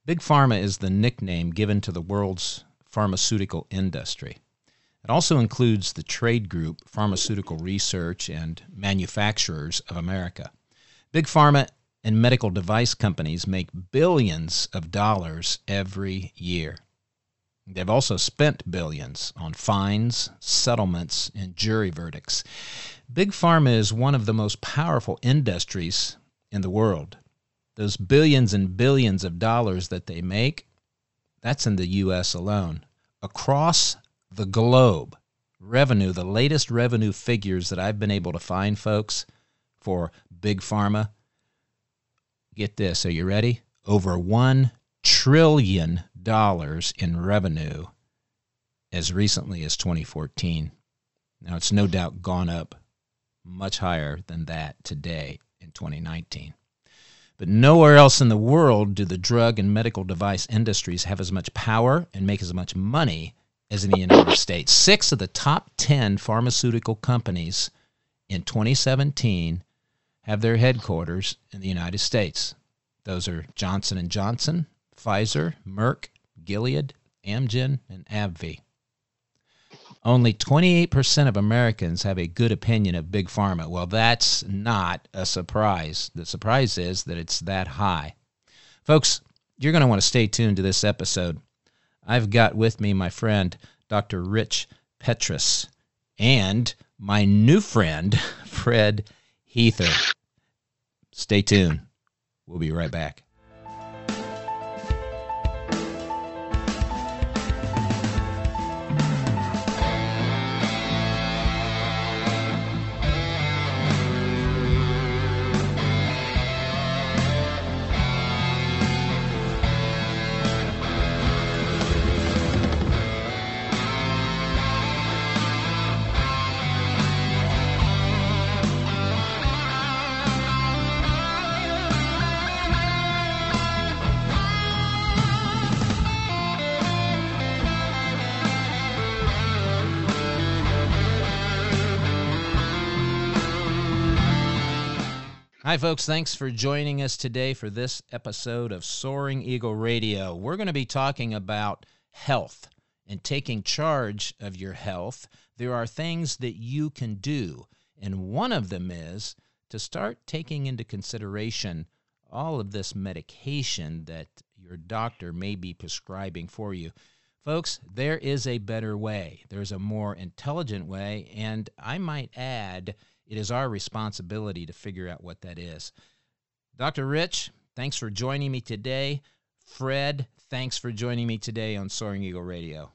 Big Pharma is the nickname given to the world's pharmaceutical industry. It also includes the trade group Pharmaceutical Research and Manufacturers of America. Big Pharma and medical device companies make billions of dollars every year. They've also spent billions on fines, settlements, and jury verdicts. Big Pharma is one of the most powerful industries in the world. Those billions and billions of dollars that they make, that's in the U.S. alone. Across the globe, revenue, the latest revenue figures that I've been able to find, folks, for Big Pharma, get this, are you ready? Over $1 trillion in revenue as recently as 2014. Now, it's no doubt gone up much higher than that today in 2019. But nowhere else in the world do the drug and medical device industries have as much power and make as much money as in the United States. 6 of the top 10 pharmaceutical companies in 2017 have their headquarters in the United States. Those are Johnson & Johnson, Pfizer, Merck, Gilead, Amgen, and AbbVie. Only 28% of Americans have a good opinion of Big Pharma. Well, that's not a surprise. The surprise is that it's that high. Folks, you're going to want to stay tuned to this episode. I've got with me my friend, Dr. Rich Petrus, and my new friend, Fred Heather. Stay tuned. We'll be right back. Hi, folks. Thanks for joining us today for this episode of Soaring Eagle Radio. We're going to be talking about health and taking charge of your health. There are things that you can do, and one of them is to start taking into consideration all of this medication that your doctor may be prescribing for you. Folks, there is a better way. There's a more intelligent way, and I might add, it is our responsibility to figure out what that is. Dr. Rich, thanks for joining me today. Fred, thanks for joining me today on Soaring Eagle Radio.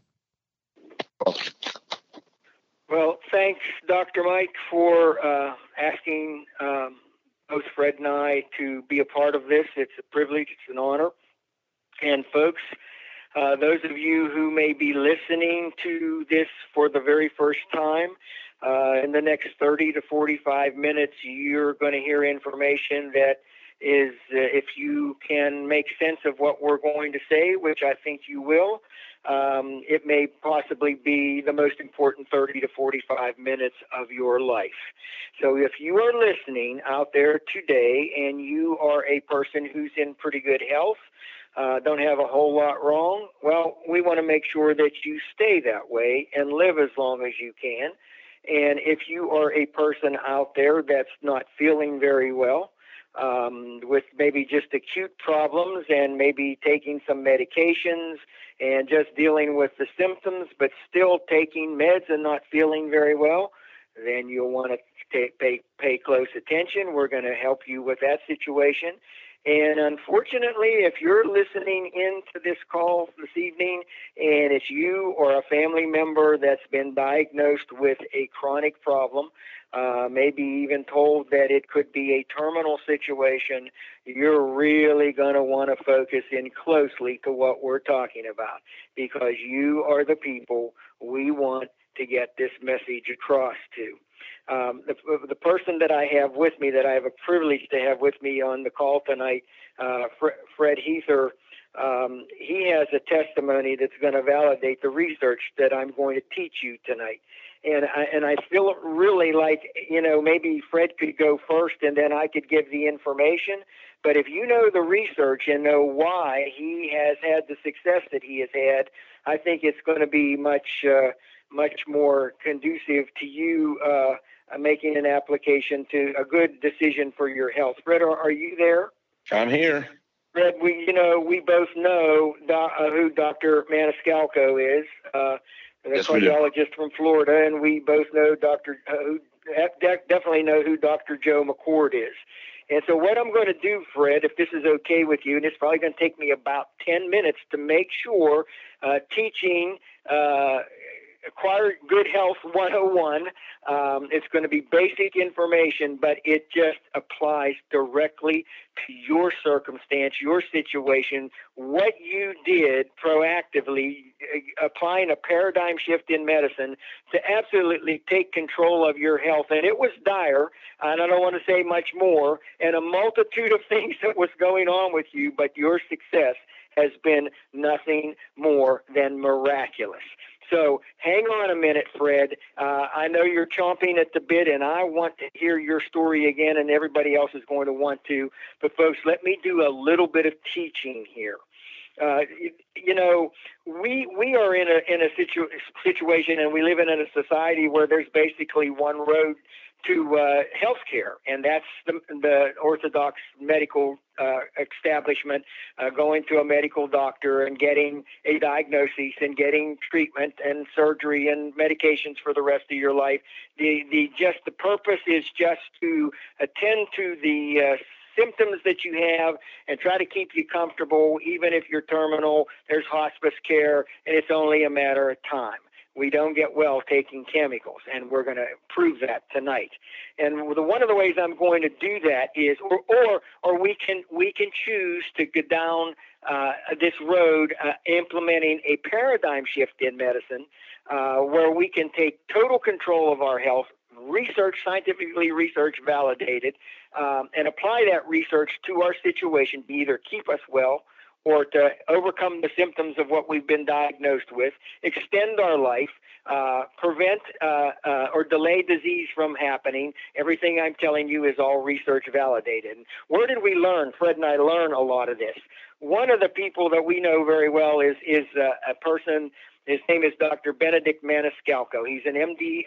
Well, thanks, Dr. Mike, for asking both Fred and I to be a part of this. It's a privilege. It's an honor. And folks, those of you who may be listening to this for the very first time, in the next 30 to 45 minutes, you're going to hear information that is, if you can make sense of what we're going to say, which I think you will, it may possibly be the most important 30 to 45 minutes of your life. So if you are listening out there today and you are a person who's in pretty good health, don't have a whole lot wrong, well, we want to make sure that you stay that way and live as long as you can. And if you are a person out there that's not feeling very well, with maybe just acute problems and maybe taking some medications and just dealing with the symptoms, but still taking meds and not feeling very well, then you'll want to pay close attention. We're going to help you with that situation. And unfortunately, if you're listening into this call this evening and it's you or a family member that's been diagnosed with a chronic problem, maybe even told that it could be a terminal situation, you're really going to want to focus in closely to what we're talking about, because you are the people we want to get this message across to. The person that I have with me, that I have a privilege to have with me on the call tonight, Fred Heather, he has a testimony that's going to validate the research that I'm going to teach you tonight. And I feel really like, maybe Fred could go first and then I could give the information, But if you know the research and know why he has had the success that he has had, I think it's going to be much more conducive to you making an application to a good decision for your health. Fred, are you there? I'm here. Fred, we both know who Dr. Maniscalco is, the Yes, cardiologist from Florida, and we both know definitely know who Dr. Joe McCord is. And so what I'm going to do, Fred, if this is okay with you, and it's probably going to take me about 10 minutes to make sure teaching Acquire Good Health 101. It's going to be basic information, but it just applies directly to your circumstance, your situation, what you did proactively, applying a paradigm shift in medicine to absolutely take control of your health. And it was dire, and I don't want to say much more, and a multitude of things that was going on with you, but your success has been nothing more than miraculous. So hang on a minute, Fred. I know you're chomping at the bit, and I want to hear your story again, and everybody else is going to want to. But, folks, let me do a little bit of teaching here. We are in a situation, and we live in a society where there's basically one road to health care, and that's the orthodox medical establishment, going to a medical doctor and getting a diagnosis and getting treatment and surgery and medications for the rest of your life. The purpose is just to attend to the symptoms that you have and try to keep you comfortable. Even if you're terminal, there's hospice care, and it's only a matter of time. We don't get well taking chemicals, and we're going to prove that tonight. And one of the ways I'm going to do that is, or we can choose to go down this road, implementing a paradigm shift in medicine, where we can take total control of our health, scientifically research validated, and apply that research to our situation to either keep us well or to overcome the symptoms of what we've been diagnosed with, extend our life, prevent or delay disease from happening. Everything I'm telling you is all research validated. And where did we learn? Fred and I learn a lot of this. One of the people that we know very well is a person. His name is Dr. Benedict Maniscalco. He's an MD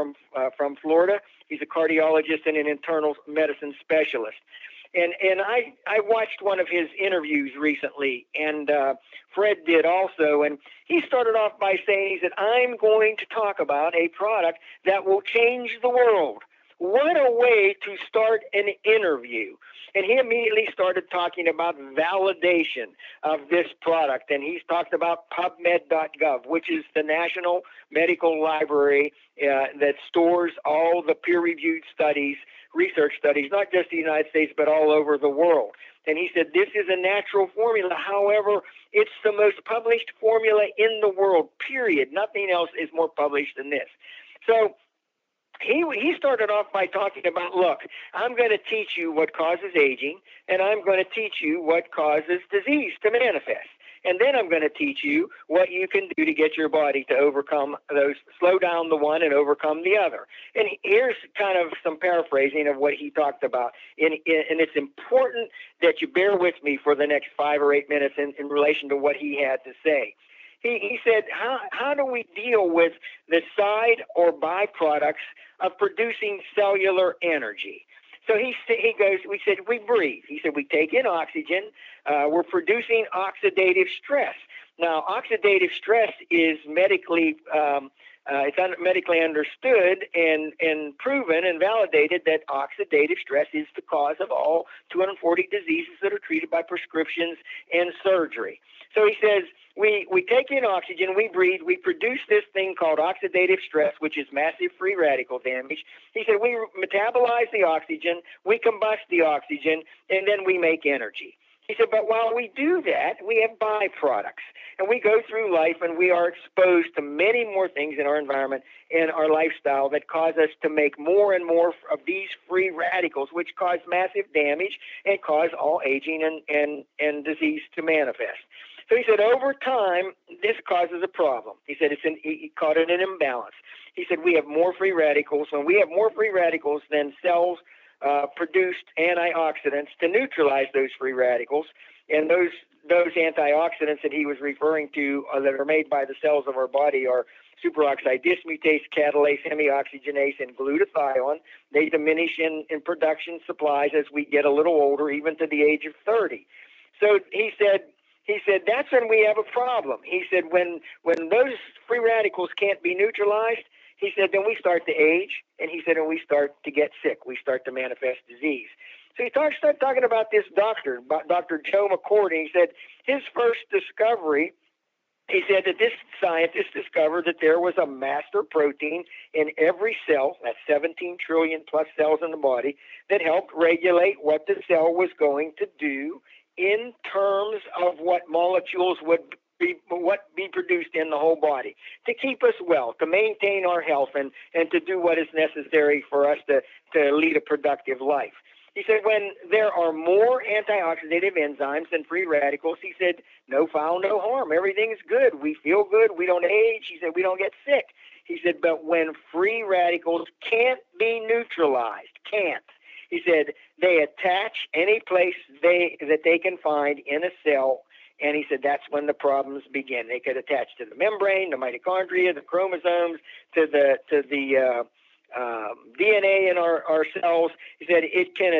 from Florida. He's a cardiologist and an internal medicine specialist. And I watched one of his interviews recently, and Fred did also, and he started off by saying, he said, I'm going to talk about a product that will change the world. What a way to start an interview. And he immediately started talking about validation of this product. And he's talked about PubMed.gov, which is the National Medical Library that stores all the peer-reviewed studies, research studies, not just the United States, but all over the world. And he said, this is a natural formula. However, it's the most published formula in the world, period. Nothing else is more published than this. So he started off by talking about, look, I'm going to teach you what causes aging, and I'm going to teach you what causes disease to manifest. And then I'm going to teach you what you can do to get your body to overcome those, slow down the one and overcome the other. And here's kind of some paraphrasing of what he talked about. And it's important that you bear with me for the next 5 or 8 minutes in relation to what he had to say. He said, how do we deal with the side or byproducts of producing cellular energy? So he goes, we said, we breathe. He said, we take in oxygen. We're producing oxidative stress. Now, oxidative stress is medically medically understood and proven and validated that oxidative stress is the cause of all 240 diseases that are treated by prescriptions and surgery. So he says, we take in oxygen, we breathe, we produce this thing called oxidative stress, which is massive free radical damage. He said, we metabolize the oxygen, we combust the oxygen, and then we make energy. He said, but while we do that, we have byproducts. And we go through life and we are exposed to many more things in our environment and our lifestyle that cause us to make more and more of these free radicals, which cause massive damage and cause all aging and disease to manifest. So he said, over time, this causes a problem. He said, he called it an imbalance. He said, we have more free radicals. When we have more free radicals than cells produced antioxidants to neutralize those free radicals. And those antioxidants that he was referring to that are made by the cells of our body are superoxide dismutase, catalase, hemioxygenase, and glutathione. They diminish in production supplies as we get a little older, even to the age of 30. So he said that's when we have a problem. He said when those free radicals can't be neutralized, he said then we start to age, and he said and we start to get sick. We start to manifest disease. So he started talking about this doctor, Dr. Joe McCord, and he said his first discovery, he said that this scientist discovered that there was a master protein in every cell, that's 17 trillion plus cells in the body, that helped regulate what the cell was going to do in terms of what molecules would be produced in the whole body to keep us well, to maintain our health, and to do what is necessary for us to lead a productive life. He said when there are more antioxidative enzymes than free radicals, he said, no foul, no harm. Everything's good. We feel good. We don't age. He said, we don't get sick. He said, but when free radicals can't be neutralized, he said, they attach any place that they can find in a cell, and he said that's when the problems begin. They could attach to the membrane, the mitochondria, the chromosomes, to the DNA in our cells. He said it can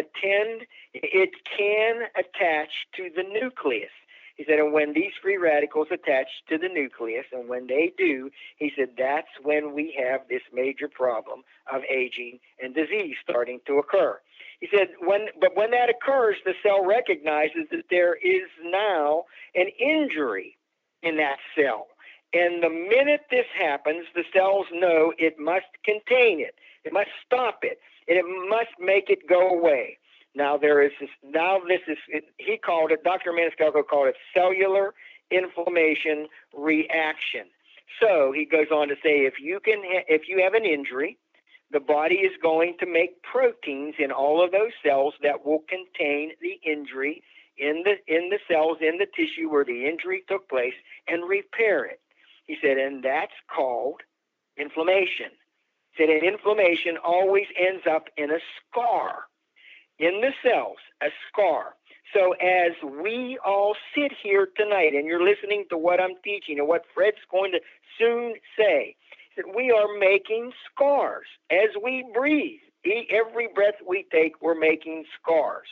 attach to the nucleus. He said, and when these free radicals attach to the nucleus, and when they do, he said that's when we have this major problem of aging and disease starting to occur. He said, when that occurs, the cell recognizes that there is now an injury in that cell. And the minute this happens, the cells know it must contain it. It must stop it. And it must make it go away. Now he called it, Dr. Maniscalco called it cellular inflammation reaction. So he goes on to say, if you have an injury, the body is going to make proteins in all of those cells that will contain the injury in the cells, in the tissue where the injury took place, and repair it. He said, and that's called inflammation. He said, and inflammation always ends up in a scar in the cells, a scar. So as we all sit here tonight, and you're listening to what I'm teaching and what Fred's going to soon say, that we are making scars as we breathe. Every breath we take, we're making scars.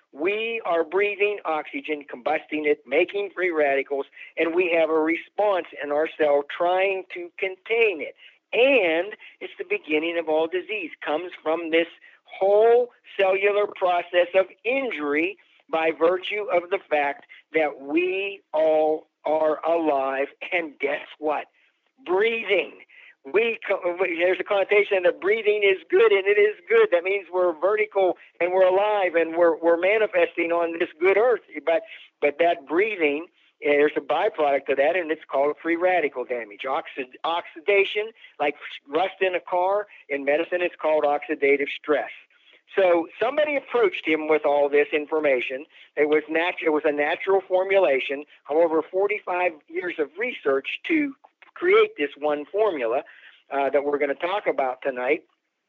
We are breathing oxygen, combusting it, making free radicals, and we have a response in our cell trying to contain it. And it's the beginning of all disease. Comes from this whole cellular process of injury by virtue of the fact that we all are alive. And guess what? Breathing. There's a connotation that breathing is good, and it is good. That means we're vertical and we're alive and we're manifesting on this good earth. But that breathing, there's a byproduct of that, and it's called free radical damage. Oxidation, like rust in a car. In medicine, it's called oxidative stress. So somebody approached him with all this information. It was a natural formulation. However, 45 years of research to create this one formula that we're going to talk about tonight.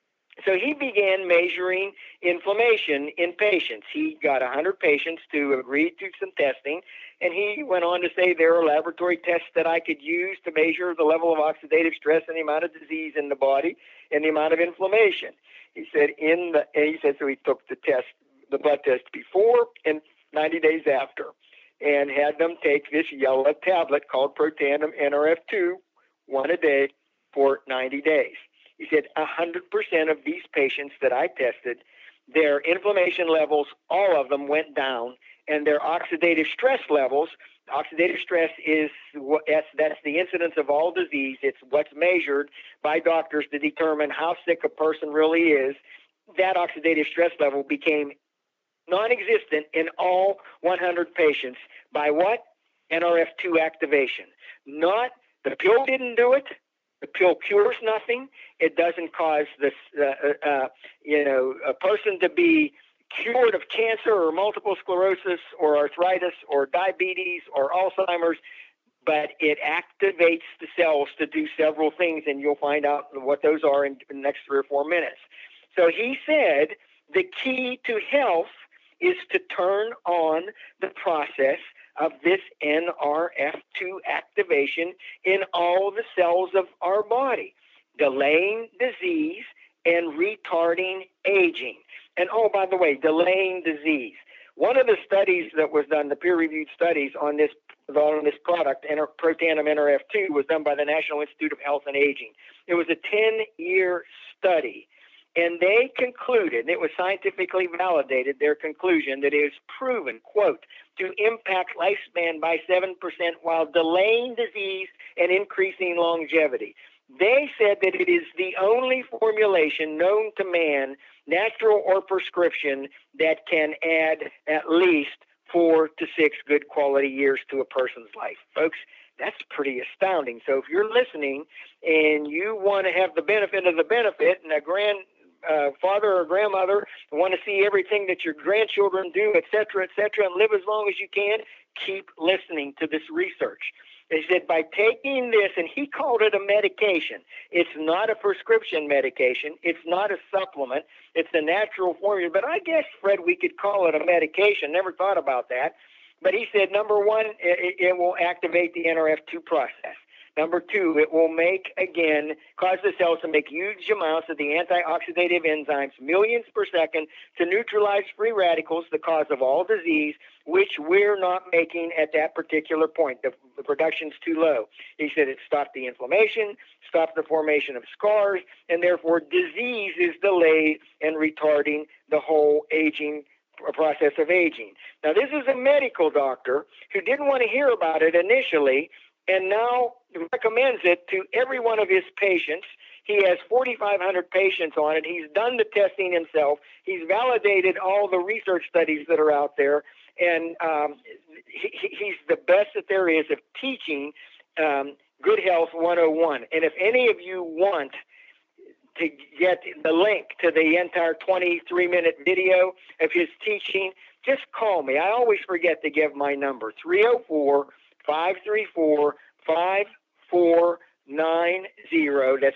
So he began measuring inflammation in patients. He got 100 patients to agree to some testing, and he went on to say there are laboratory tests that I could use to measure the level of oxidative stress and the amount of disease in the body and the amount of inflammation. He said so he took the blood test before and 90 days after, and had them take this yellow tablet called Protandim NRF2, one a day, for 90 days. He said 100% of these patients that I tested, their inflammation levels, all of them went down, and their oxidative stress levels, oxidative stress that's the incidence of all disease. It's what's measured by doctors to determine how sick a person really is. That oxidative stress level became non-existent in all 100 patients. By what? NRF2 activation. Not the pill didn't do it. The pill cures nothing. It doesn't cause a person to be cured of cancer or multiple sclerosis or arthritis or diabetes or Alzheimer's, but it activates the cells to do several things, and you'll find out what those are in the next 3 or 4 minutes. So he said The key to health is to turn on the process of this NRF2 activation in all the cells of our body, delaying disease and retarding aging. And oh, by the way, delaying disease. One of the studies that was done, the peer-reviewed studies on this product, Protandim NRF2, was done by the National Institute of Health and Aging. It was a 10-year study, and they concluded, it was scientifically validated, their conclusion, that it is proven, quote, to impact lifespan by 7% while delaying disease and increasing longevity. They said that it is the only formulation known to man, natural or prescription, that can add at least 4 to 6 good quality years to a person's life. Folks, that's pretty astounding. So if you're listening and you want to have the benefit of the benefit, and a grandfather or grandmother want to see everything that your grandchildren do, et cetera, and live as long as you can, keep listening to this research. They said by taking this, and he called it a medication. It's not a prescription medication. It's not a supplement. It's a natural formula. But I guess, Fred, we could call it a medication. Never thought about that. But he said, number one, it will activate the NRF2 process. Number two, it will cause the cells to make huge amounts of the antioxidative enzymes, millions per second, to neutralize free radicals, the cause of all disease, which we're not making at that particular point. The production's too low. He said it stopped the inflammation, stopped the formation of scars, and therefore disease is delayed and retarding the whole aging process of aging. Now, this is a medical doctor who didn't want to hear about it initially, and now recommends it to every one of his patients. He has 4,500 patients on it. He's done the testing himself. He's validated all the research studies that are out there, and he's the best that there is of teaching Good Health 101. And if any of you want to get the link to the entire 23-minute video of his teaching, just call me. I always forget to give my number, 304-534-5490. That's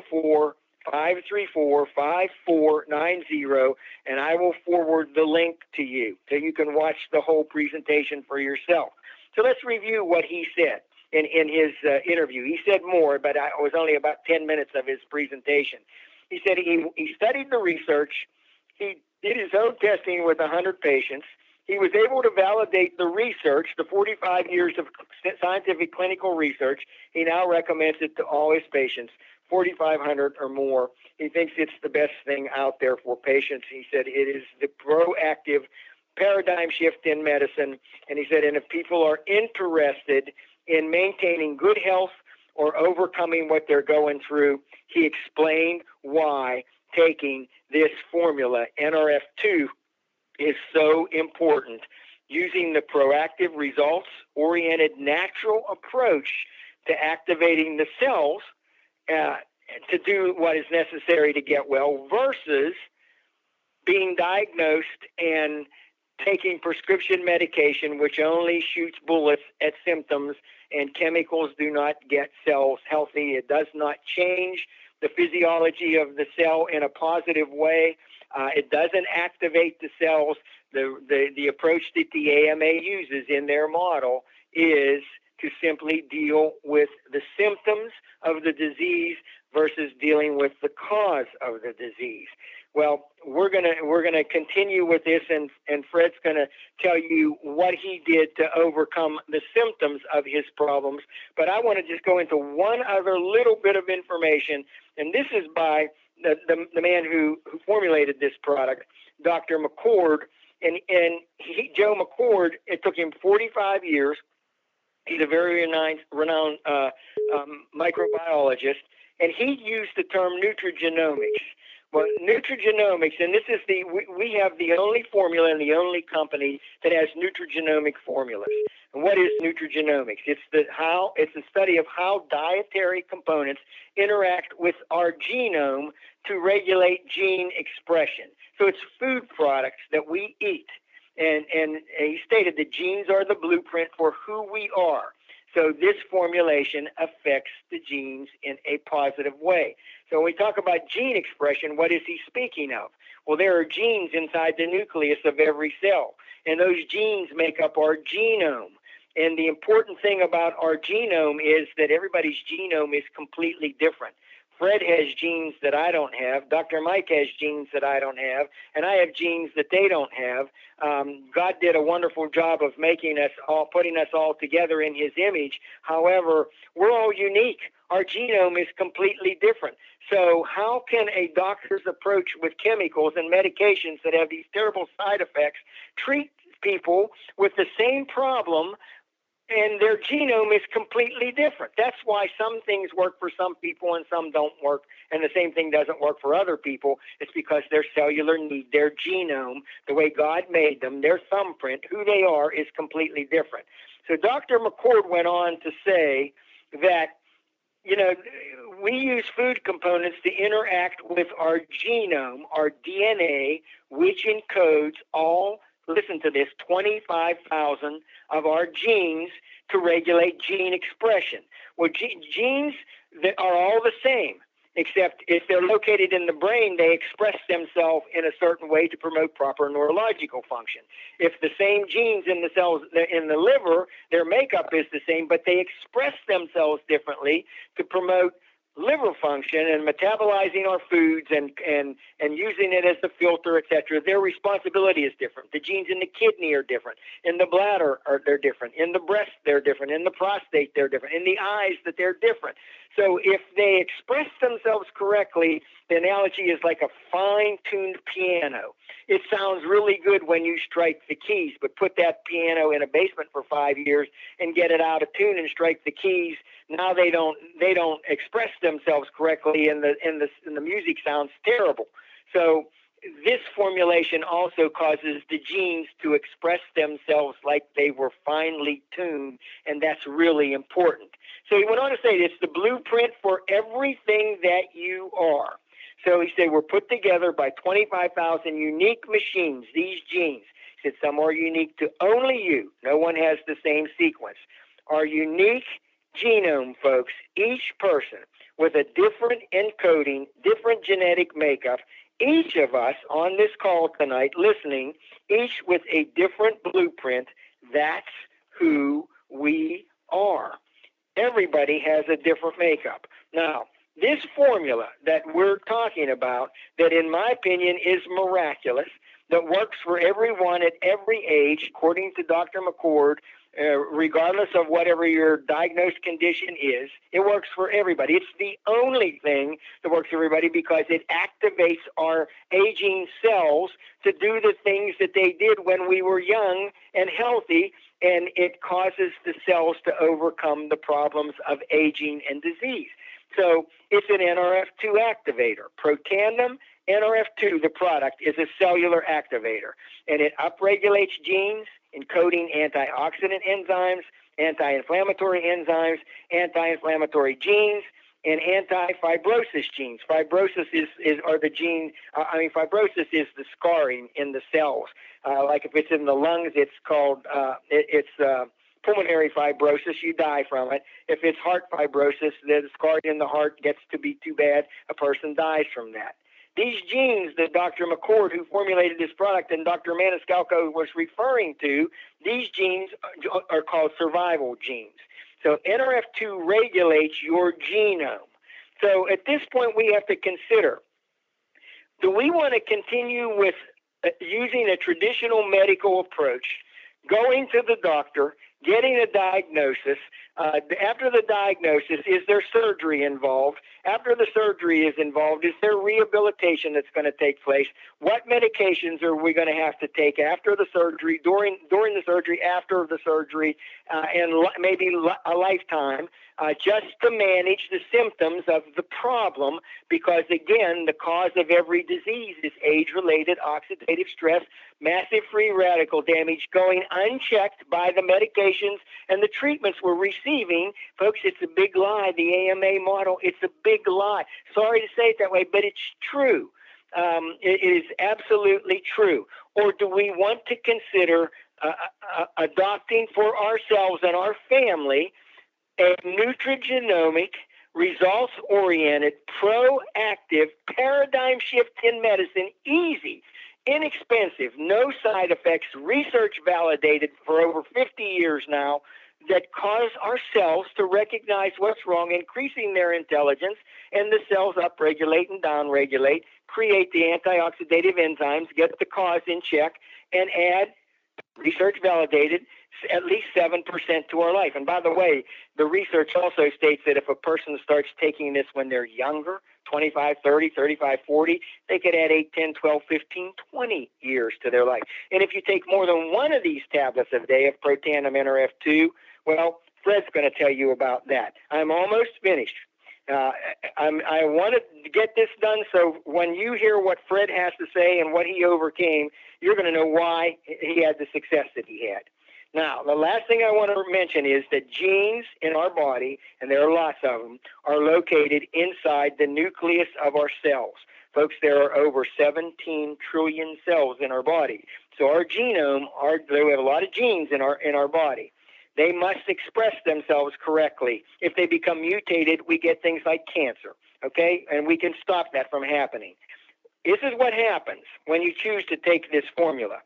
304-534-5490, and I will forward the link to you so you can watch the whole presentation for yourself. So let's review what he said in his interview. He said more, but it was only about 10 minutes of his presentation. He said he studied the research. He did his own testing with 100 patients. He was able to validate the research, the 45 years of scientific clinical research. He now recommends it to all his patients, 4,500 or more. He thinks it's the best thing out there for patients. He said it is the proactive paradigm shift in medicine. And he said, and if people are interested in maintaining good health or overcoming what they're going through, he explained why taking this formula, NRF2, is so important. Using the proactive, results-oriented, natural approach to activating the cells to do what is necessary to get well versus being diagnosed and taking prescription medication, which only shoots bullets at symptoms, and chemicals do not get cells healthy. It does not change the physiology of the cell in a positive way. It doesn't activate the cells. The approach that the AMA uses in their model is to simply deal with the symptoms of the disease versus dealing with the cause of the disease. Well, we're gonna continue with this, and Fred's gonna tell you what he did to overcome the symptoms of his problems. But I want to just go into one other little bit of information, and this is by the man who formulated this product, Dr. McCord, and Joe McCord. It took him 45 years. He's a very renowned microbiologist, and he used the term nutrigenomics. Well, nutrigenomics, and this is we have the only formula and the only company that has nutrigenomic formulas. And what is nutrigenomics? It's the study of how dietary components interact with our genome to regulate gene expression. So it's food products that we eat. And he stated that genes are the blueprint for who we are. So this formulation affects the genes in a positive way. So when we talk about gene expression, what is he speaking of? Well, there are genes inside the nucleus of every cell, and those genes make up our genome. And the important thing about our genome is that everybody's genome is completely different. Fred has genes that I don't have. Dr. Mike has genes that I don't have, and I have genes that they don't have. God did a wonderful job of making us all, putting us all together in His image. However, we're all unique. Our genome is completely different. So how can a doctor's approach with chemicals and medications that have these terrible side effects treat people with the same problem, and their genome is completely different? That's why some things work for some people and some don't work, and the same thing doesn't work for other people. It's because their cellular need, their genome, the way God made them, their thumbprint, who they are, is completely different. So Dr. McCord went on to say that, we use food components to interact with our genome, our DNA, which encodes all, listen to this, 25,000 of our genes to regulate gene expression. Well, genes that are all the same, except if they're located in the brain, they express themselves in a certain way to promote proper neurological function. If the same genes in the cells in the liver, their makeup is the same, but they express themselves differently to promote liver function and metabolizing our foods and using it as the filter, etc. Their responsibility is different. The genes in the kidney are different. In the bladder, they're different. In the breast, they're different. In the prostate, they're different. In the eyes, that they're different. So if they express themselves correctly, the analogy is like a fine-tuned piano. It sounds really good when you strike the keys, but put that piano in a basement for 5 years and get it out of tune and strike the keys. Now they don't express themselves correctly, and the music sounds terrible. So this formulation also causes the genes to express themselves like they were finely tuned, and that's really important. So he went on to say it's the blueprint for everything that you are. So he said we're put together by 25,000 unique machines, these genes. He said some are unique to only you. No one has the same sequence. Our unique genome, folks, each person with a different encoding, different genetic makeup, each of us on this call tonight listening, each with a different blueprint, that's who we are. Everybody has a different makeup. Now, this formula that we're talking about, that in my opinion is miraculous, that works for everyone at every age, according to Dr. McCord, regardless of whatever your diagnosed condition is, it works for everybody. It's the only thing that works for everybody because it activates our aging cells to do the things that they did when we were young and healthy, and it causes the cells to overcome the problems of aging and disease. So it's an NRF2 activator. Protandim NRF2, the product, is a cellular activator, and it upregulates genes, encoding antioxidant enzymes, anti-inflammatory enzymes, anti-inflammatory genes, and anti-fibrosis genes. Fibrosis is the scarring in the cells. Like if it's in the lungs, it's called pulmonary fibrosis. You die from it. If it's heart fibrosis, the scar in the heart gets to be too bad. A person dies from that. These genes that Dr. McCord, who formulated this product, and Dr. Maniscalco was referring to, these genes are called survival genes. So NRF2 regulates your genome. So at this point, we have to consider, do we want to continue with using a traditional medical approach, going to the doctor, getting a diagnosis? After the diagnosis, is there surgery involved? After the surgery is involved, is there rehabilitation that's going to take place? What medications are we going to have to take after the surgery, during the surgery, after the surgery, and maybe a lifetime, just to manage the symptoms of the problem? Because, again, the cause of every disease is age-related oxidative stress, massive free radical damage going unchecked by the medications and the treatments we're receiving. Folks, it's a big lie. The AMA model, it's a big lie. Sorry to say it that way, but it's true. It is absolutely true. Or do we want to consider adopting for ourselves and our family a nutrigenomic, results-oriented, proactive paradigm shift in medicine, easy, inexpensive, no side effects, research validated for over 50 years now, that cause our cells to recognize what's wrong, increasing their intelligence, and the cells upregulate and downregulate, create the antioxidative enzymes, get the cause in check, and add, research validated, at least 7% to our life. And by the way, the research also states that if a person starts taking this when they're younger, 25, 30, 35, 40, they could add 8, 10, 12, 15, 20 years to their life. And if you take more than one of these tablets a day of Protandim NRF2, well, Fred's going to tell you about that. I'm almost finished. I wanted to get this done, so when you hear what Fred has to say and what he overcame, you're going to know why he had the success that he had. Now, the last thing I want to mention is that genes in our body, and there are lots of them, are located inside the nucleus of our cells. Folks, there are over 17 trillion cells in our body. So our genome, we have a lot of genes in our body. They must express themselves correctly. If they become mutated, we get things like cancer, okay? And we can stop that from happening. This is what happens when you choose to take this formula.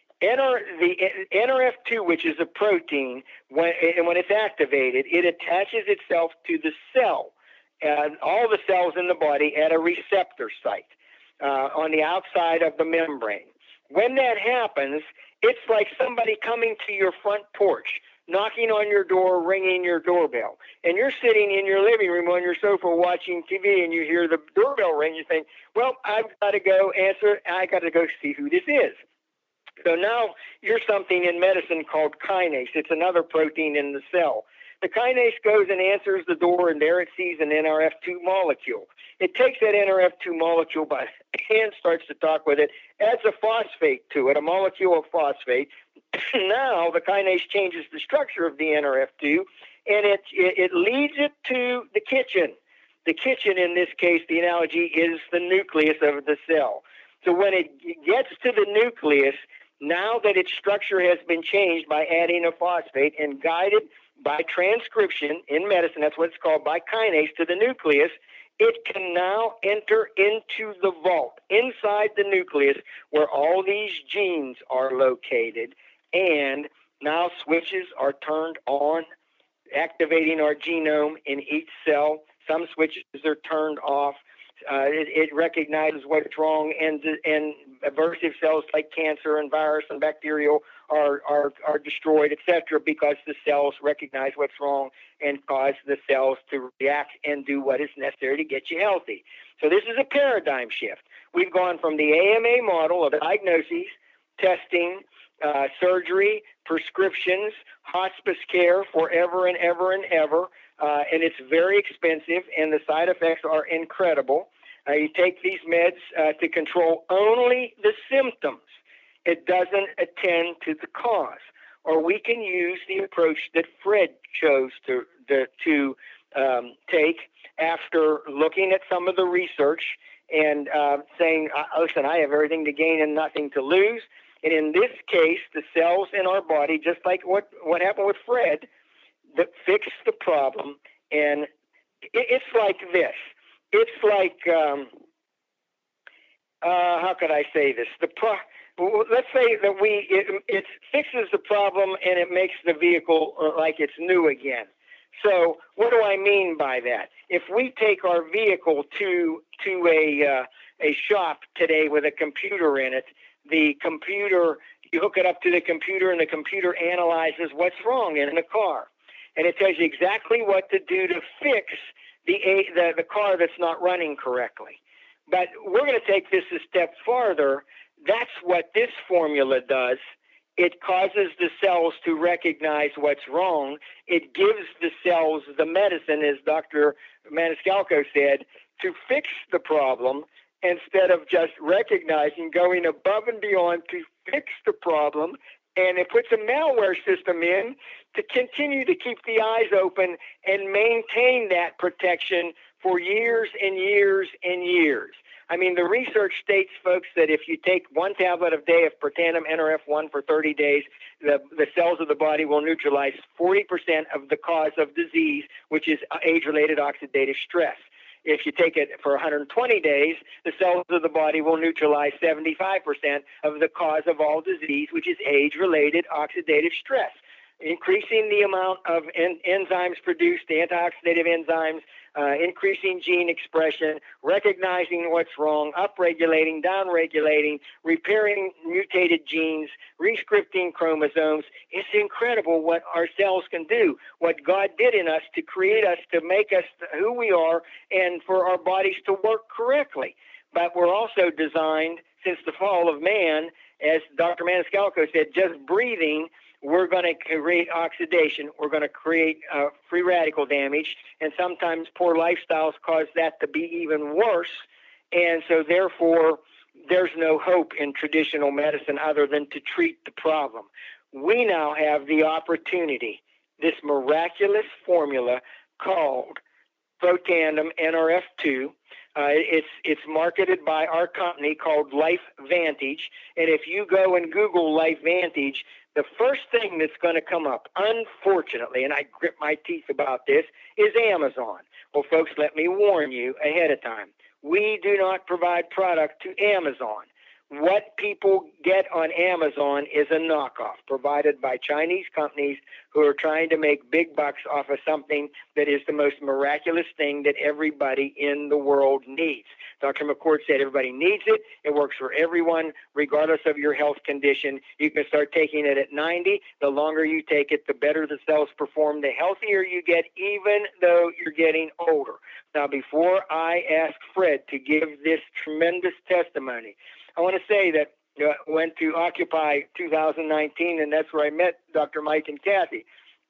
The NRF2, which is a protein, when it's activated, it attaches itself to the cell, all the cells in the body at a receptor site on the outside of the membrane. When that happens, it's like somebody coming to your front porch, knocking on your door, ringing your doorbell. And you're sitting in your living room on your sofa watching TV, and you hear the doorbell ring. You think, well, I've got to go answer. I got to go see who this is. So now you're something in medicine called kinase. It's another protein in the cell. The kinase goes and answers the door, and there it sees an NRF2 molecule. It takes that NRF2 molecule by hand, starts to talk with it, adds a phosphate to it, a molecule of phosphate. Now the kinase changes the structure of the NRF2, and it leads it to the kitchen. The kitchen, in this case, the analogy is the nucleus of the cell. So when it gets to the nucleus, now that its structure has been changed by adding a phosphate and guided by transcription in medicine, that's what it's called, by kinase to the nucleus, it can now enter into the vault inside the nucleus where all these genes are located, and now switches are turned on, activating our genome in each cell. Some switches are turned off. It recognizes what's wrong, and aversive cells like cancer and virus and bacterial are destroyed, etc., because the cells recognize what's wrong and cause the cells to react and do what is necessary to get you healthy. So this is a paradigm shift. We've gone from the AMA model of diagnoses, testing, surgery, prescriptions, hospice care forever and ever and ever, and it's very expensive, and the side effects are incredible. You take these meds to control only the symptoms. It doesn't attend to the cause. Or we can use the approach that Fred chose to take after looking at some of the research and saying, listen, I have everything to gain and nothing to lose. And in this case, the cells in our body, just like what happened with Fred, that fix the problem. And it's like this. It's like, how could I say this? Let's say that it fixes the problem and it makes the vehicle like it's new again. So what do I mean by that? If we take our vehicle to a shop today with a computer in it, the computer, you hook it up to the computer, and the computer analyzes what's wrong in the car. And it tells you exactly what to do to fix the car that's not running correctly. But we're going to take this a step farther. That's what this formula does. It causes the cells to recognize what's wrong. It gives the cells the medicine, as Dr. Maniscalco said, to fix the problem, instead of just recognizing, going above and beyond to fix the problem. And it puts a malware system in to continue to keep the eyes open and maintain that protection for years and years and years. I mean, the research states, folks, that if you take 1 tablet a day of Protandim NRF1 for 30 days, the cells of the body will neutralize 40% of the cause of disease, which is age-related oxidative stress. If you take it for 120 days, the cells of the body will neutralize 75% of the cause of all disease, which is age-related oxidative stress. Increasing the amount of enzymes produced, the antioxidative enzymes, increasing gene expression, recognizing what's wrong, upregulating, downregulating, repairing mutated genes, rescripting chromosomes. It's incredible what our cells can do, what God did in us to create us, to make us who we are, and for our bodies to work correctly. But we're also designed, since the fall of man, as Dr. Maniscalco said, just breathing, we're going to create oxidation. We're going to create free radical damage, and sometimes poor lifestyles cause that to be even worse. And so, therefore, there's no hope in traditional medicine other than to treat the problem. We now have the opportunity, this miraculous formula called Protandim NRF2. It's marketed by our company called LifeVantage, and if you go and Google LifeVantage, the first thing that's going to come up, unfortunately, and I grip my teeth about this, is Amazon. Well, folks, let me warn you ahead of time. We do not provide product to Amazon. What people get on Amazon is a knockoff provided by Chinese companies who are trying to make big bucks off of something that is the most miraculous thing that everybody in the world needs. Dr. McCord said everybody needs it. It works for everyone, regardless of your health condition. You can start taking it at 90. The longer you take it, the better the cells perform, the healthier you get, even though you're getting older. Now, before I ask Fred to give this tremendous testimony, I want to say that I went to Occupy 2019, and that's where I met Dr. Mike and Kathy.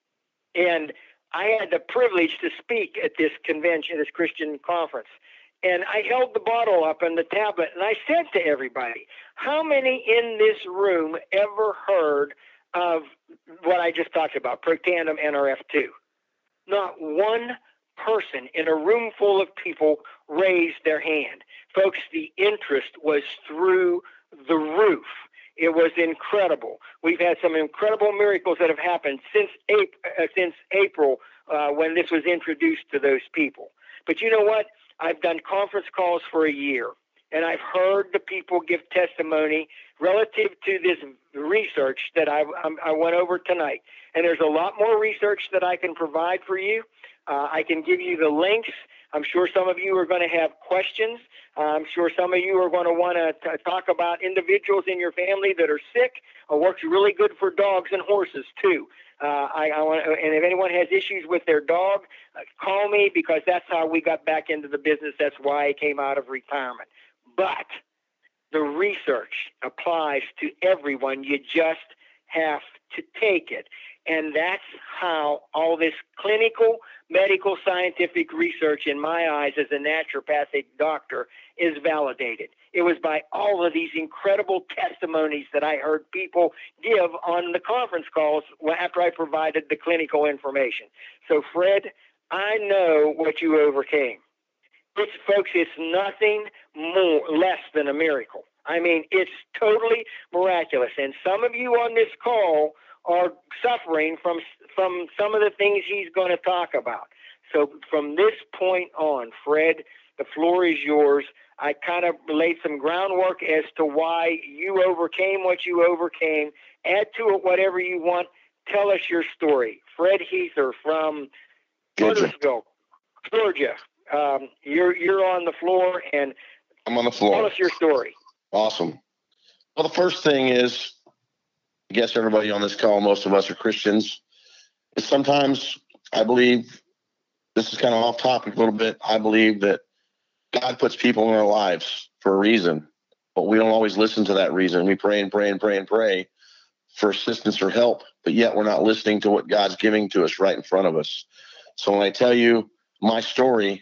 And I had the privilege to speak at this convention, this Christian conference. And I held the bottle up and the tablet, and I said to everybody, how many in this room ever heard of what I just talked about, Protandim NRF2? Not one person in a room full of people raised their hand. Folks, the interest was through the roof. It was incredible. We've had some incredible miracles that have happened since April when this was introduced to those people. But you know what? I've done conference calls for a year, and I've heard the people give testimony relative to this research that I went over tonight. And there's a lot more research that I can provide for you. I can give you the links. I'm sure some of you are going to have questions. I'm sure some of you are going to want to talk about individuals in your family that are sick. It works really good for dogs and horses, too. And if anyone has issues with their dog, call me, because that's how we got back into the business. That's why I came out of retirement. But the research applies to everyone. You just have to take it. And that's how all this clinical, medical, scientific research, in my eyes as a naturopathic doctor, is validated. It was by all of these incredible testimonies that I heard people give on the conference calls after I provided the clinical information. So, Fred, I know what you overcame. Folks, it's nothing less than a miracle. I mean, it's totally miraculous. And some of you on this call are suffering from some of the things he's going to talk about. So from this point on, Fred, the floor is yours. I kind of laid some groundwork as to why you overcame what you overcame. Add to it whatever you want. Tell us your story. Fred Heather from Cartersville, Georgia. You're on the floor, and I'm on the floor. Tell us your story. Awesome. Well, the first thing is, I guess everybody on this call, most of us are Christians. Is sometimes I believe, this is kind of off topic a little bit, I believe that God puts people in our lives for a reason, but we don't always listen to that reason. We pray and pray and pray and pray for assistance or help, but yet we're not listening to what God's giving to us right in front of us. So when I tell you my story,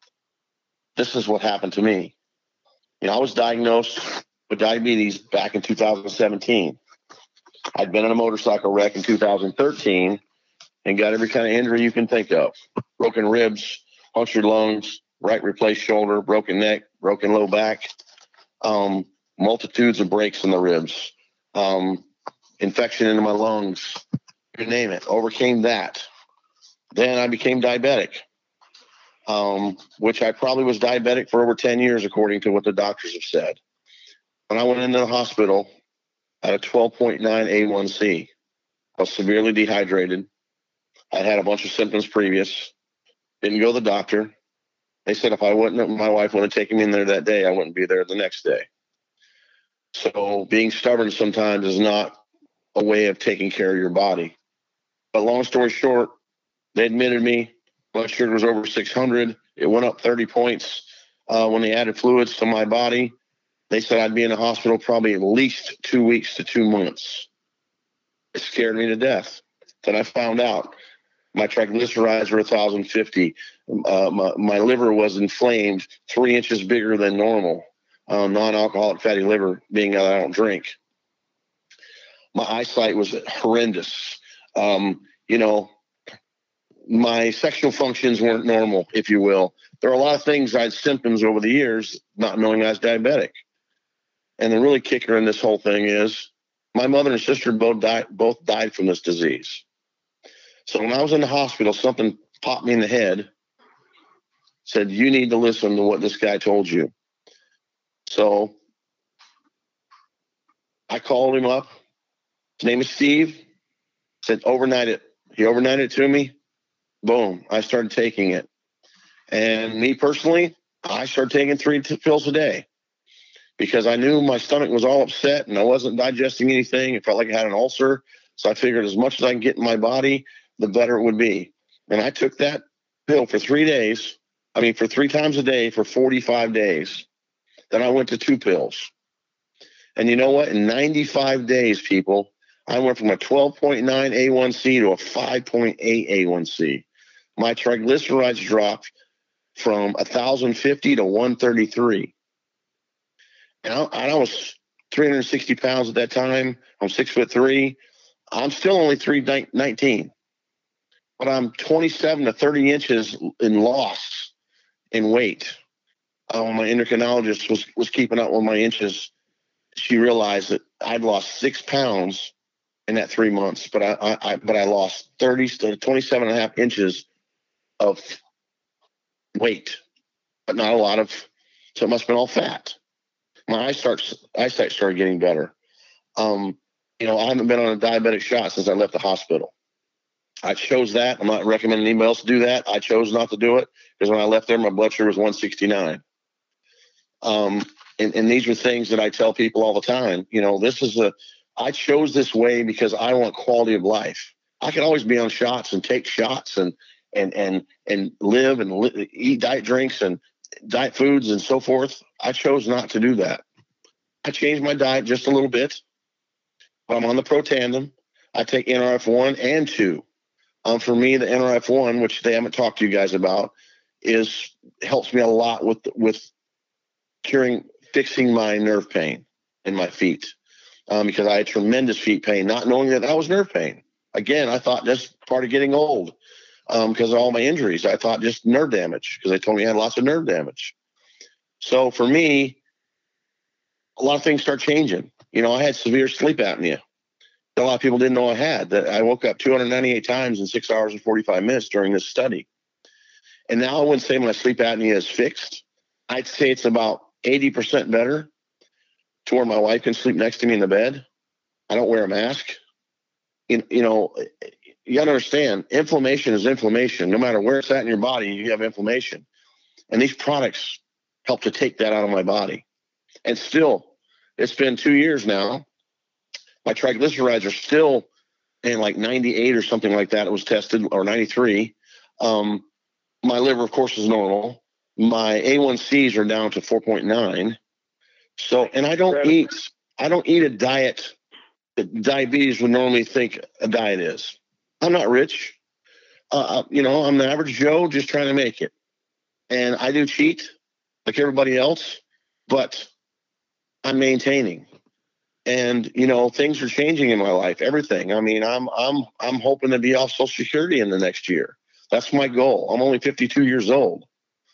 this is what happened to me. You know, I was diagnosed with diabetes back in 2017. I'd been in a motorcycle wreck in 2013 and got every kind of injury you can think of. Broken ribs, punctured lungs, right replaced shoulder, broken neck, broken low back, multitudes of breaks in the ribs, infection into my lungs, you name it. Overcame that. Then I became diabetic, which I probably was diabetic for over 10 years, according to what the doctors have said. When I went into the hospital, I had a 12.9 A1C. I was severely dehydrated. I had a bunch of symptoms previous. Didn't go to the doctor. They said if my wife wouldn't have taken me in there that day, I wouldn't be there the next day. So being stubborn sometimes is not a way of taking care of your body. But long story short, they admitted me. Blood sugar was over 600. It went up 30 points when they added fluids to my body. They said I'd be in the hospital probably at least 2 weeks to 2 months. It scared me to death. Then I found out my triglycerides were 1,050. My liver was inflamed 3 inches bigger than normal. Non-alcoholic fatty liver, being that I don't drink. My eyesight was horrendous. My sexual functions weren't normal, if you will. There are a lot of things I had symptoms over the years, not knowing I was diabetic. And the really kicker in this whole thing is my mother and sister both died from this disease. So when I was in the hospital, something popped me in the head, said, you need to listen to what this guy told you. So I called him up. His name is Steve. Said, overnight it. He overnighted it to me. Boom. I started taking it. And me personally, I started taking 3 pills a day because I knew my stomach was all upset and I wasn't digesting anything. It felt like I had an ulcer. So I figured as much as I can get in my body, the better it would be. And I took that pill for 3 days. For 3 times a day for 45 days. Then I went to 2 pills. And you know what? In 95 days, people, I went from a 12.9 A1C to a 5.8 A1C. My triglycerides dropped from 1,050 to 133. And I was 360 pounds at that time. I'm 6'3". I'm still only 319. But I'm 27 to 30 inches in loss in weight. My endocrinologist was keeping up with my inches. She realized that I'd lost 6 pounds in that 3 months, but I lost 30 to 27 and a half inches of weight, but not a lot of, so it must have been all fat. My eyesight started getting better. I haven't been on a diabetic shot since I left the hospital. I chose that. I'm not recommending anybody else to do that. I chose not to do it because when I left there, my blood sugar was 169. And these are things that I tell people all the time. I chose this way because I want quality of life. I can always be on shots and take shots and live and eat diet drinks and diet foods and so forth. I chose not to do that. I changed my diet just a little bit. I'm on the Protandim. I take NRF1 and 2. For me, the NRF1, which they haven't talked to you guys about, helps me a lot with fixing my nerve pain in my feet. Because I had tremendous feet pain, not knowing that was nerve pain. Again, I thought that's part of getting old because of all my injuries. I thought just nerve damage because they told me I had lots of nerve damage. So for me, a lot of things start changing. I had severe sleep apnea. A lot of people didn't know I had that. I woke up 298 times in 6 hours and 45 minutes during this study. And now I wouldn't say my sleep apnea is fixed. I'd say it's about 80% better to where my wife can sleep next to me in the bed. I don't wear a mask. You got to understand, inflammation is inflammation. No matter where it's at in your body, you have inflammation. And these products help to take that out of my body. And still, it's been 2 years now. My triglycerides are still in like 98 or something like that. It was tested, or 93. My liver, of course, is normal. My A1Cs are down to 4.9. So, and I don't eat a diet that diabetes would normally think a diet is. I'm not rich. I'm an average Joe just trying to make it. And I do cheat like everybody else, but I'm maintaining. And, things are changing in my life, everything. I'm hoping to be off Social Security in the next year. That's my goal. I'm only 52 years old.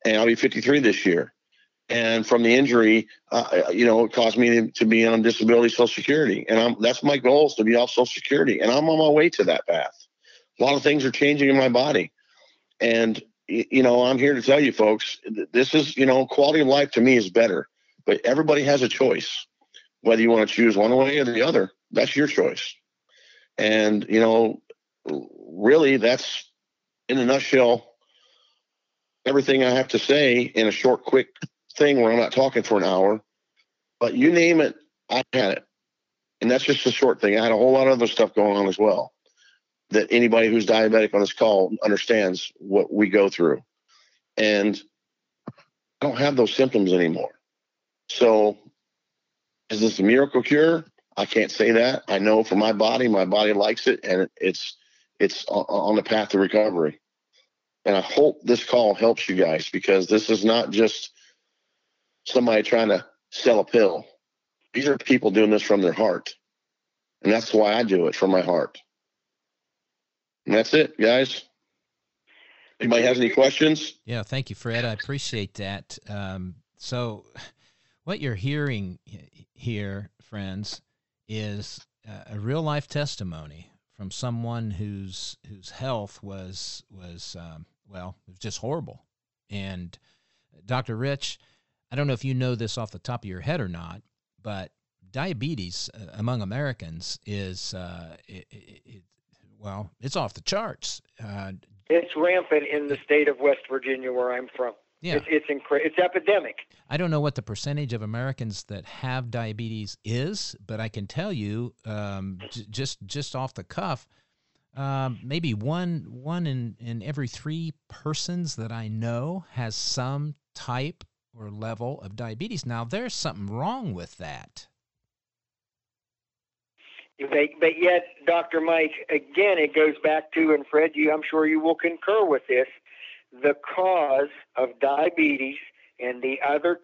and I'll be 53 this year. And from the injury, it caused me to be on disability Social Security. And that's my goal, is to be off Social Security. And I'm on my way to that path. A lot of things are changing in my body. And, I'm here to tell you folks, this is, quality of life to me is better. But everybody has a choice. Whether you want to choose one way or the other, that's your choice. And, really, that's, in a nutshell, everything I have to say in a short, quick thing where I'm not talking for an hour. But you name it, I had it. And that's just a short thing. I had a whole lot of other stuff going on as well, that anybody who's diabetic on this call understands what we go through. And I don't have those symptoms anymore. So is this a miracle cure? I can't say that. I know for my body likes it, and it's on the path to recovery. And I hope this call helps you guys, because this is not just somebody trying to sell a pill. These are people doing this from their heart. And that's why I do it, from my heart. And that's it, guys. Anybody has any questions? Yeah, thank you, Fred. I appreciate that. So what you're hearing here, friends, is a real-life testimony from someone whose health was just horrible. And Dr. Rich, I don't know if you know this off the top of your head or not, but diabetes among Americans is it's off the charts. It's rampant in the state of West Virginia, where I'm from. Yeah. It's epidemic. I don't know what the percentage of Americans that have diabetes is, but I can tell you, just off the cuff, maybe one in every 3 persons that I know has some type or level of diabetes. Now, there's something wrong with that. But yet, Dr. Mike, again, it goes back to, and Fred, I'm sure you will concur with this, the cause of diabetes and the other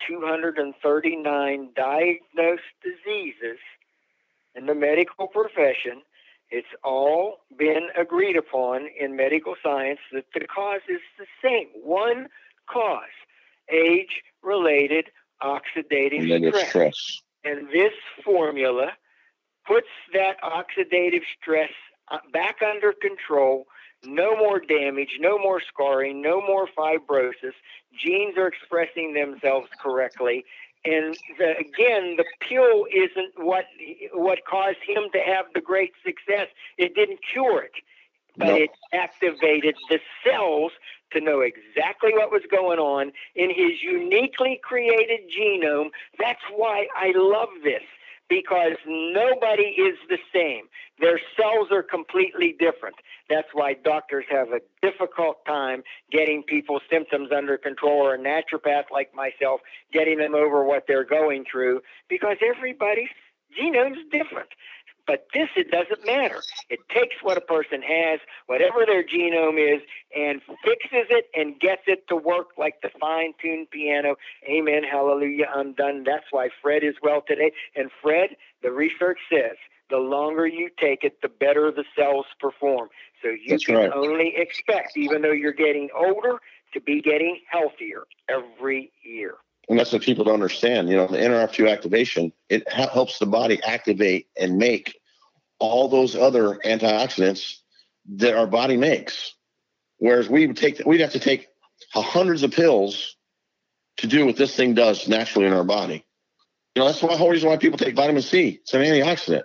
239 diagnosed diseases in the medical profession. It's all been agreed upon in medical science that the cause is the same. One cause, age-related oxidative stress. And this formula puts that oxidative stress back under control. No more damage, no more scarring, no more fibrosis. Genes are expressing themselves correctly. And again, the pill isn't what caused him to have the great success. It didn't cure it, but It activated the cells to know exactly what was going on in his uniquely created genome. That's why I love this, because nobody is the same. Their cells are completely different. That's why doctors have a difficult time getting people's symptoms under control, or a naturopath like myself getting them over what they're going through, because everybody's genome is different. But this, it doesn't matter. It takes what a person has, whatever their genome is, and fixes it and gets it to work like the fine-tuned piano. Amen, hallelujah, I'm done. That's why Fred is well today. And Fred, the research says, the longer you take it, the better the cells perform. So you can only expect, even though you're getting older, to be getting healthier every year. And that's what people don't understand. The NRF2 activation, it helps the body activate and make all those other antioxidants that our body makes. Whereas we'd have to take hundreds of pills to do what this thing does naturally in our body. That's the whole reason why people take vitamin C. It's an antioxidant.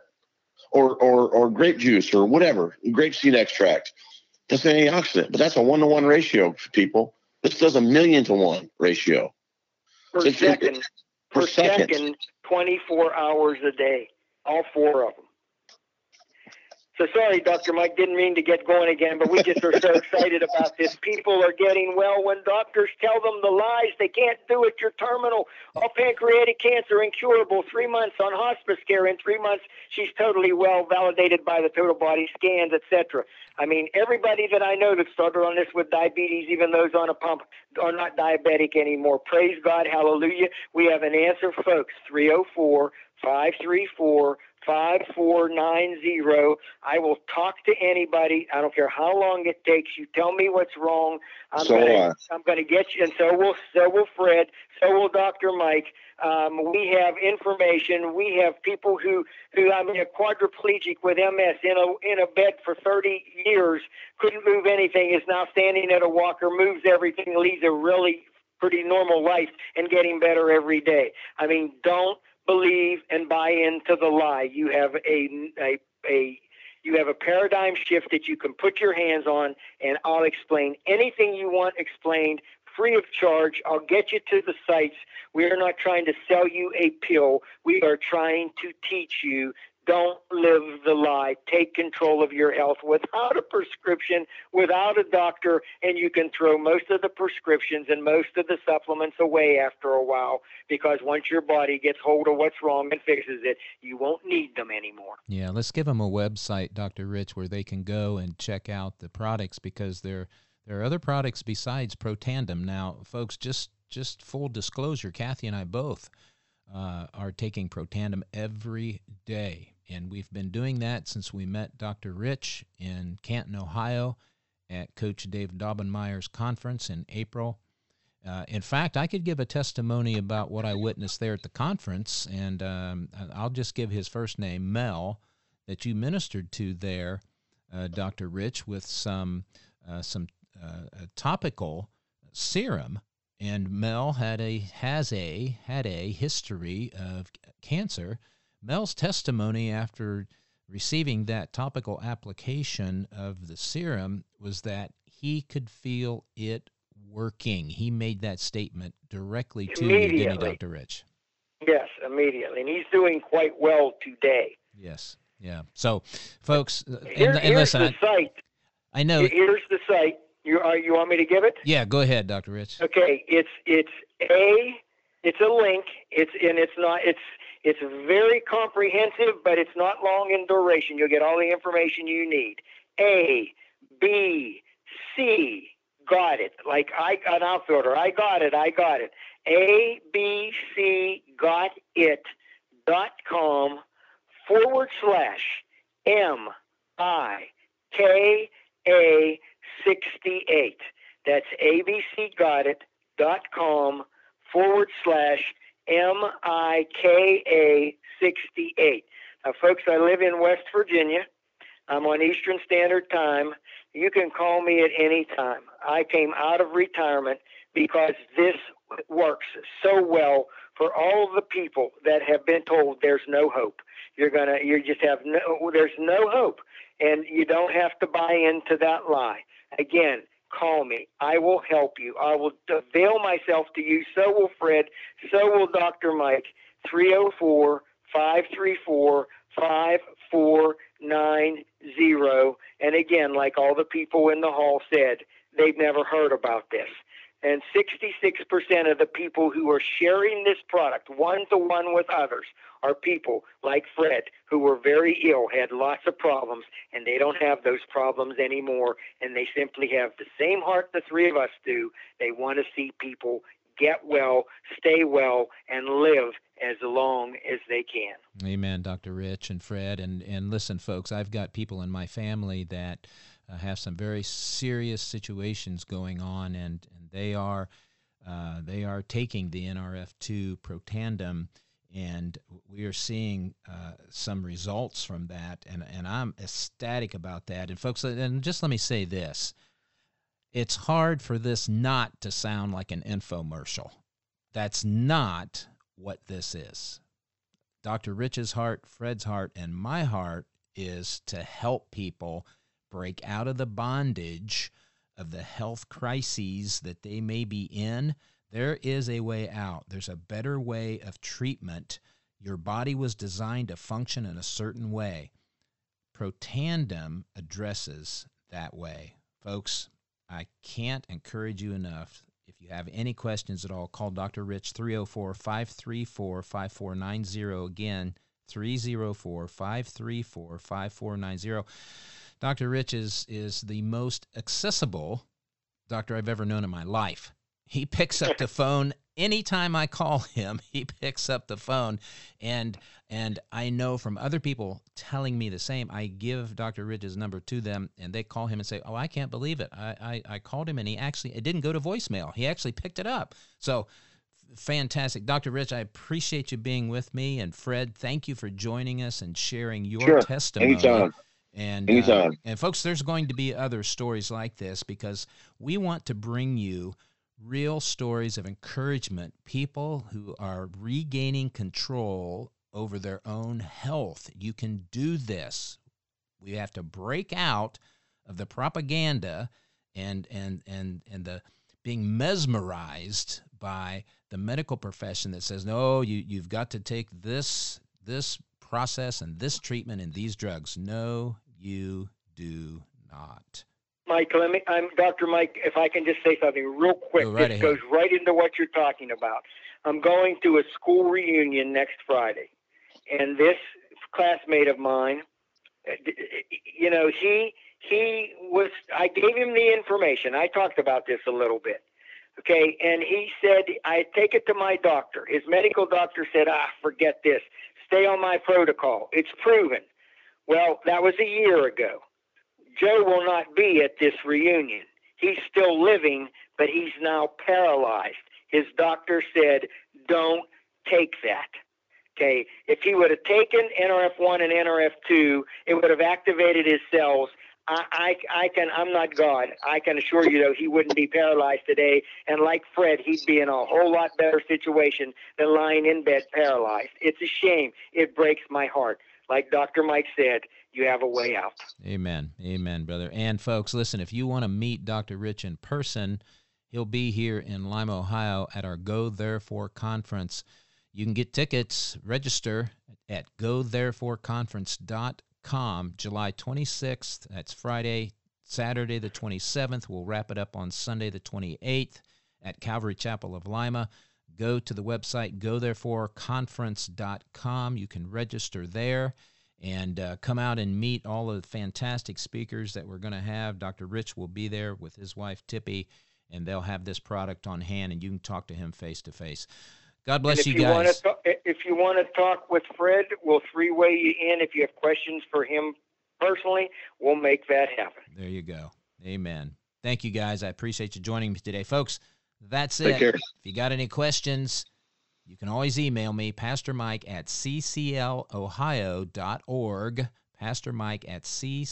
Or grape juice or whatever, grape seed extract. That's an antioxidant, but that's a 1-to-1 ratio for people. This does a 1,000,000-to-1 ratio. Per second, 24 hours a day, all 4 of them. So sorry, Dr. Mike, didn't mean to get going again, but we just are so excited about this. People are getting well when doctors tell them the lies. They can't do it. You're terminal. All pancreatic cancer, incurable. 3 months on hospice care. In 3 months, she's totally well, validated by the total body scans, etc. I mean, everybody that I know that started on this with diabetes, even those on a pump, are not diabetic anymore. Praise God. Hallelujah. We have an answer, folks. 304 534-5490. I will talk to anybody. I don't care how long it takes. You tell me what's wrong. I'm going to get you, and so will Fred. So will Dr. Mike. We have information. We have people who I mean, a quadriplegic with MS in a bed for 30 years, couldn't move anything, is now standing at a walker, moves everything, leads a really pretty normal life, and getting better every day. I mean, don't believe and buy into the lie. You have you have a paradigm shift that you can put your hands on, and I'll explain anything you want explained free of charge. I'll get you to the sites. We are not trying to sell you a pill. We are trying to teach you. Don't live the lie. Take control of your health without a prescription, without a doctor, and you can throw most of the prescriptions and most of the supplements away after a while, because once your body gets hold of what's wrong and fixes it, you won't need them anymore. Yeah, let's give them a website, Dr. Rich, where they can go and check out the products, because there are other products besides Protandim. Now, folks, just full disclosure, Kathy and I both are taking Protandim every day. And we've been doing that since we met Dr. Rich in Canton, Ohio at Coach Dave Daubenmire's conference in April. In fact, I could give a testimony about what I witnessed there at the conference, and I'll just give his first name, Mel, that you ministered to there, Dr. Rich, with some topical serum. And Mel has a history of cancer. Mel's testimony after receiving that topical application of the serum was that he could feel it working. He made that statement directly to you, didn't he, Dr. Rich? Yes, immediately. And he's doing quite well today. Yes, yeah. So, folks, here's listen, the site. I know. Here's the site. You want me to give it? Yeah, go ahead, Dr. Rich. Okay, it's a link. It's very comprehensive, but it's not long in duration. You'll get all the information you need. A, B, C, got it. Like an outfielder. I got it. abcgotit.com/MIKA68. That's abcgotit.com/MIKA68. Now, folks, I live in West Virginia. I'm on Eastern Standard Time. You can call me at any time. I came out of retirement because this works so well for all the people that have been told there's no hope. There's no hope, and you don't have to buy into that lie. Again, call me. I will help you. I will avail myself to you. So will Fred. So will Dr. Mike. 304-534-5490. And again, like all the people in the hall said, they've never heard about this. And 66% of the people who are sharing this product one-to-one with others are people like Fred, who were very ill, had lots of problems, and they don't have those problems anymore, and they simply have the same heart the three of us do. They want to see people get well, stay well, and live as long as they can. Amen, Dr. Rich and Fred. And listen, folks, I've got people in my family that have some very serious situations going on, and they are taking the NRF2 Protandim, and we are seeing some results from that, and I'm ecstatic about that. And folks, and just let me say this. It's hard for this not to sound like an infomercial. That's not what this is. Dr. Rich's heart, Fred's heart, and my heart is to help people break out of the bondage of the health crises that they may be in. There is a way out. There's a better way of treatment. Your body was designed to function in a certain way. Protandim addresses that way. Folks, I can't encourage you enough. If you have any questions at all, call Dr. Rich, 304-534-5490. Again, 304-534-5490. Dr. Rich is the most accessible doctor I've ever known in my life. He picks up the phone anytime I call him, he picks up the phone, and I know from other people telling me the same. I give Dr. Rich's number to them, and they call him and say, "Oh, I can't believe it. I called him, and it didn't go to voicemail. He actually picked it up." So fantastic. Dr. Rich, I appreciate you being with me, and Fred, thank you for joining us and sharing your testimony. Anytime. And folks, there's going to be other stories like this, because we want to bring you real stories of encouragement, people who are regaining control over their own health. You can do this. We have to break out of the propaganda and the being mesmerized by the medical profession that says, no, you've got to take this process and this treatment and these drugs. No, you do not. Mike, I'm Dr. Mike, if I can just say something real quick. This goes right into what you're talking about. I'm going to a school reunion next Friday, and this classmate of mine, you know, I gave him the information. I talked about this a little bit. Okay, and he said, I take it to my doctor. His medical doctor said, forget this. Stay on my protocol. It's proven. Well, that was a year ago. Joe will not be at this reunion. He's still living, but he's now paralyzed. His doctor said, don't take that. Okay, if he would have taken NRF1 and NRF2, it would have activated his cells. I'm not God. I can assure you, though, he wouldn't be paralyzed today. And like Fred, he'd be in a whole lot better situation than lying in bed paralyzed. It's a shame. It breaks my heart. Like Dr. Mike said, you have a way out. Amen. Amen, brother. And folks, listen, if you want to meet Dr. Rich in person, he'll be here in Lima, Ohio at our Go Therefore conference. You can get tickets, register at gothereforeconference.com, July 26th. That's Friday, Saturday the 27th. We'll wrap it up on Sunday the 28th at Calvary Chapel of Lima. Go to the website, gothereforeconference.com. You can register there and come out and meet all of the fantastic speakers that we're going to have. Dr. Rich will be there with his wife, Tippy, and they'll have this product on hand, and you can talk to him face-to-face. God bless you guys. If you want to talk with Fred, we'll three-way you in. If you have questions for him personally, we'll make that happen. There you go. Amen. Thank you, guys. I appreciate you joining me today. Folks, that's it. Take care. If you got any questions, you can always email me, Pastor Mike at cclohio.org, Pastor Mike at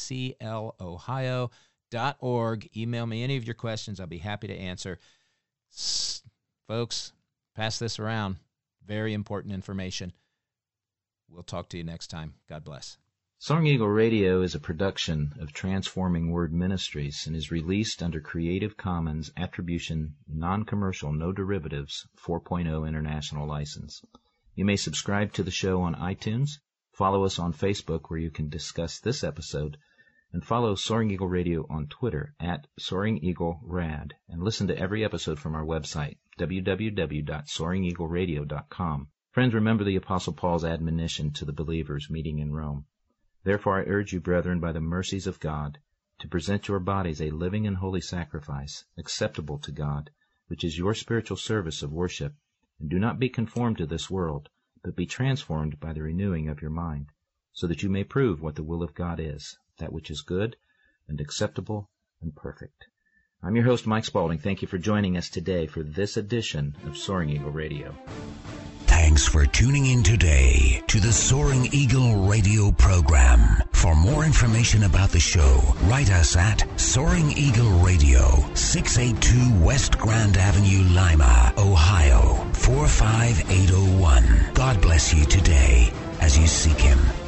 cclohio.org. Email me any of your questions. I'll be happy to answer. Folks, pass this around. Very important information. We'll talk to you next time. God bless. Soaring Eagle Radio is a production of Transforming Word Ministries and is released under Creative Commons Attribution, Non-Commercial, No Derivatives 4.0 International License. You may subscribe to the show on iTunes, follow us on Facebook where you can discuss this episode, and follow Soaring Eagle Radio on Twitter at Soaring Eagle Rad, and listen to every episode from our website, www.soaringeagleradio.com. Friends, remember the Apostle Paul's admonition to the believers meeting in Rome. Therefore I urge you, brethren, by the mercies of God, to present your bodies a living and holy sacrifice, acceptable to God, which is your spiritual service of worship. And do not be conformed to this world, but be transformed by the renewing of your mind, so that you may prove what the will of God is, that which is good and acceptable and perfect. I'm your host, Mike Spaulding. Thank you for joining us today for this edition of Soaring Eagle Radio. Thanks for tuning in today to the Soaring Eagle Radio program. For more information about the show, write us at Soaring Eagle Radio, 682 West Grand Avenue, Lima, Ohio, 45801. God bless you today as you seek Him.